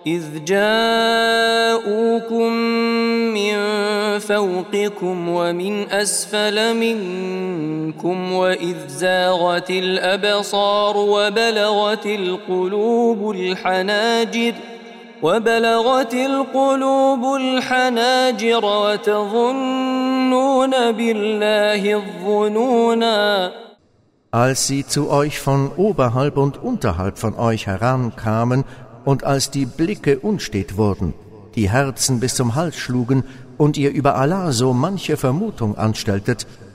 إذ جاءوكم من فوقكم ومن أسفل منكم وإذ زاغت الأبصار وبلغت القلوب الحناجر وتظنون بالله الظنونا. Als sie zu euch von oberhalb und unterhalb von euch herankamen und als die Blicke unstet wurden, die Herzen bis zum Hals schlugen und ihr über Allah so manche Vermutung anstelltet,